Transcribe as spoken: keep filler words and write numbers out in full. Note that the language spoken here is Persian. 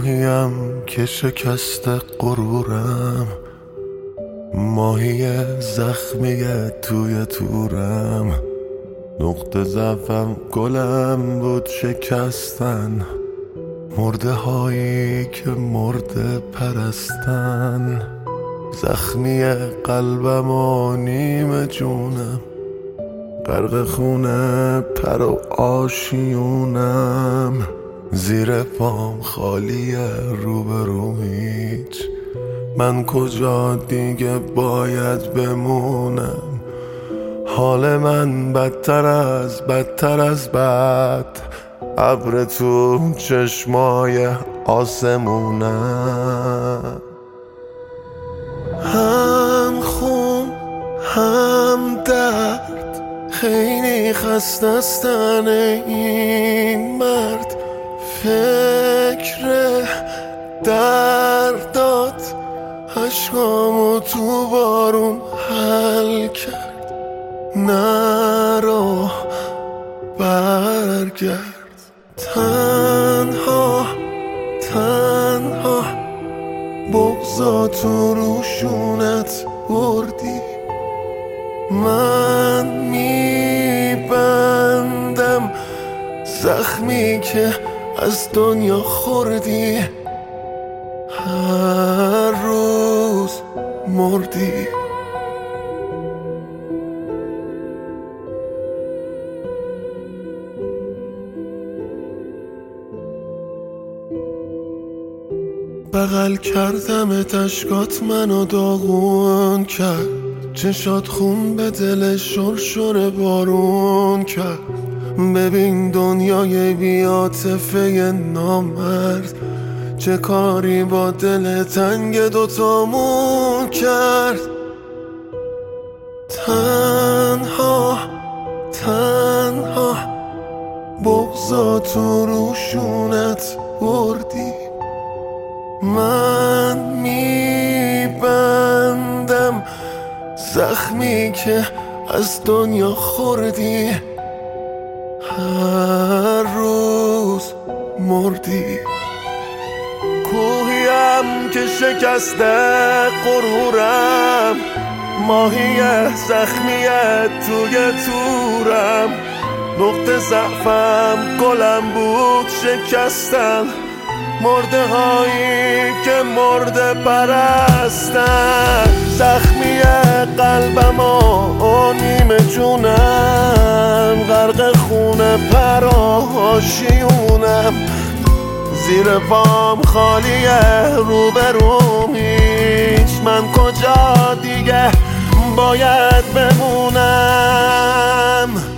کوهیم که شکست غرورم، ماهی زخمی توی تورم. نقطه ضعفم گلم بود شکستن، مرده هایی که مرده پرستن. زخمی قلبم و نیم جونم، غرق خونه پر و آشیونم. زیر پام خالیه روبرو هیچ، من کجا دیگه باید بمونم؟ حال من بدتر از بدتر از بد، ابر تو چشمای آسمونم. هم خون هم درد، خیلی خسته است این مرد. فکر دردات عشقامو تو بارون حل کرد. نرو برگرد، تنها تنها بغضا تو روشونت بردی. من میبندم زخمی که از دنیا خوردی، هر روز مردی. بغل کردم اشکات منو داغون کرد، چشات خون به دل شرشر بارون کرد. ببین دنیای بی‌عاطفه نامرد، چه کاری با دل تنگ دوتامون کرد. تنها تنها بغضا تو روشونت بردی. من میبندم زخمی که از دنیا خوردی، هر روز مردی. کوهیم که شکسته غرورم، ماهی زخمی توی تورم. نقطه ضعفم گلم بود شکستن، مرده هایی که مرده پرستن. زخمی قلبم و نیم جونم، غرق خونه پر آشیونم. زیر پام خالیه روبروم هیچ، من کجا دیگه باید بمونم؟